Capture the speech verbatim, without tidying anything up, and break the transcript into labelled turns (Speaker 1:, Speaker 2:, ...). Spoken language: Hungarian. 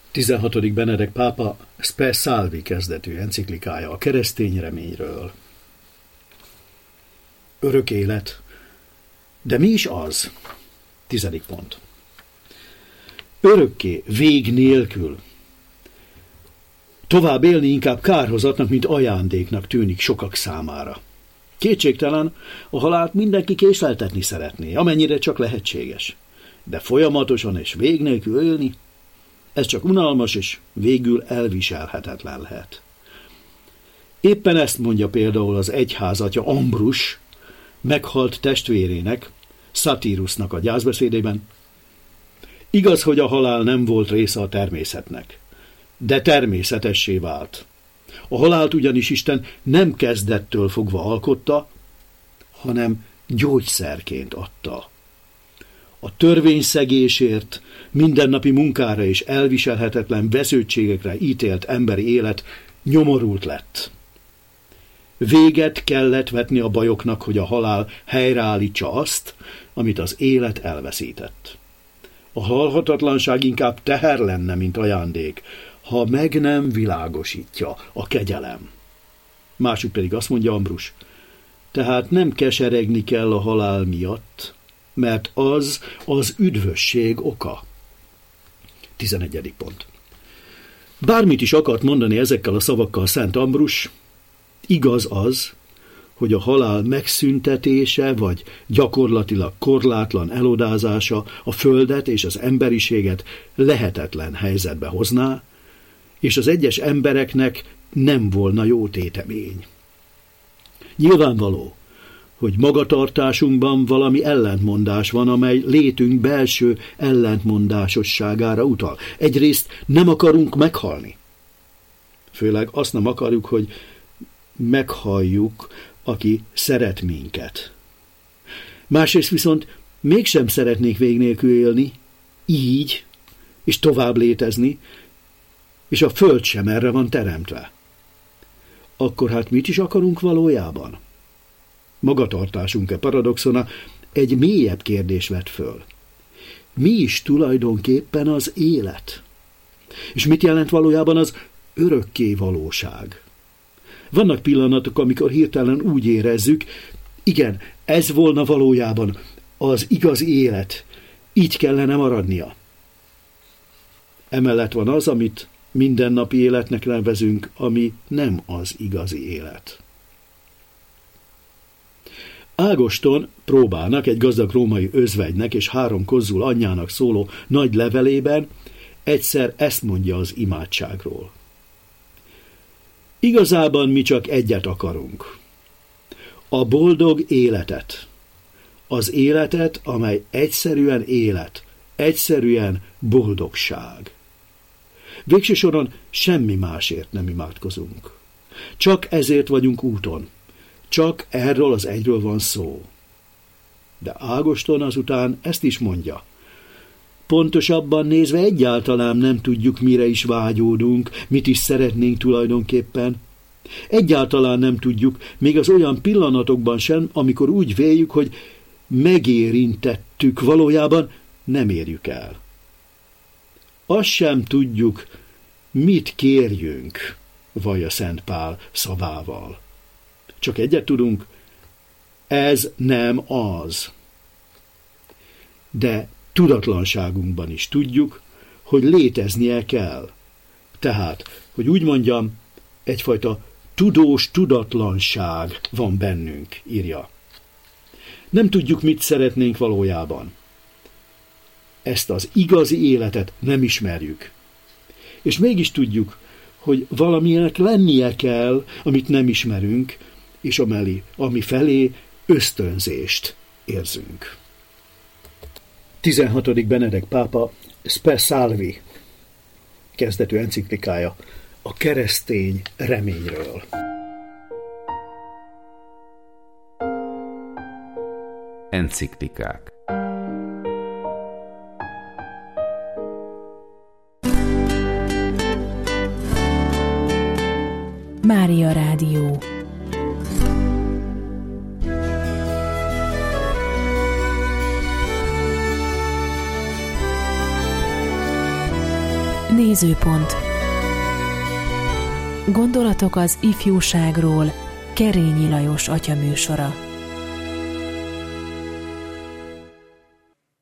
Speaker 1: tizenhatodik Benedek pápa Spe Salvi kezdetű enciklikája a keresztény reményről. Örök élet. De mi is az? Tizedik pont. Örökké, vég nélkül. Tovább élni inkább kárhozatnak, mint ajándéknak tűnik sokak számára. Kétségtelen, a halált mindenki késleltetni szeretné, amennyire csak lehetséges. De folyamatosan és vég nélkül élni, ez csak unalmas és végül elviselhetetlen lehet. Éppen ezt mondja például az egyházatja Ambrus meghalt testvérének, Satyrusnak a gyászbeszédében. Igaz, hogy a halál nem volt része a természetnek, de természetessé vált. A halált ugyanis Isten nem kezdettől fogva alkotta, hanem gyógyszerként adta. A törvényszegésért, mindennapi munkára és elviselhetetlen vesződtségekre ítélt emberi élet nyomorult lett. Véget kellett vetni a bajoknak, hogy a halál helyreállítsa azt, amit az élet elveszített. A halhatatlanság inkább teher lenne, mint ajándék, ha meg nem világosítja a kegyelem. Másik pedig azt mondja Ambrus, tehát nem keseregni kell a halál miatt, mert az az üdvösség oka. tizenegyedik pont. Bármit is akart mondani ezekkel a szavakkal Szent Ambrus, igaz az, hogy a halál megszüntetése, vagy gyakorlatilag korlátlan elodázása a földet és az emberiséget lehetetlen helyzetbe hozná, és az egyes embereknek nem volna jó tétemény. Nyilvánvaló, hogy magatartásunkban valami ellentmondás van, amely létünk belső ellentmondásosságára utal. Egyrészt nem akarunk meghalni. Főleg azt nem akarjuk, hogy meghalljuk, aki szeret minket. Másrészt viszont mégsem szeretnék vég nélkül élni, így, és tovább létezni, és a föld sem erre van teremtve. Akkor hát mit is akarunk valójában? Magatartásunk-e paradoxona egy mélyebb kérdés vet föl. Mi is tulajdonképpen az élet? És mit jelent valójában az örökké valóság? Vannak pillanatok, amikor hirtelen úgy érezzük, igen, ez volna valójában az igazi élet, így kellene maradnia. Emellett van az, amit mindennapi életnek nevezünk, ami nem az igazi élet. Ágoston próbálnak egy gazdag római özvegynek és három kozzul anyjának szóló nagy levelében egyszer ezt mondja az imádságról. Igazában mi csak egyet akarunk. A boldog életet. Az életet, amely egyszerűen élet, egyszerűen boldogság. Végső soron semmi másért nem imádkozunk. Csak ezért vagyunk úton. Csak erről az egyről van szó. De Ágoston azután ezt is mondja. Pontosabban nézve egyáltalán nem tudjuk, mire is vágyódunk, mit is szeretnénk tulajdonképpen. Egyáltalán nem tudjuk, még az olyan pillanatokban sem, amikor úgy véljük, hogy megérintettük, valójában nem érjük el. Azt sem tudjuk, mit kérjünk, vallja Szent Pál szavával. Csak egyet tudunk, ez nem az. De tudatlanságunkban is tudjuk, hogy léteznie kell. Tehát, hogy úgy mondjam, egyfajta tudós tudatlanság van bennünk, írja. Nem tudjuk, mit szeretnénk valójában. Ezt az igazi életet nem ismerjük. És mégis tudjuk, hogy valaminek lennie kell, amit nem ismerünk, és amellé, ami felé ösztönzést érzünk. tizenhatodik Benedek pápa Spe Salvi kezdetű enciklikája a keresztény reményről.
Speaker 2: Enciklikák.
Speaker 3: Mária Rádió. Nézőpont. Gondolatok az ifjúságról. Kerényi Lajos atya műsora.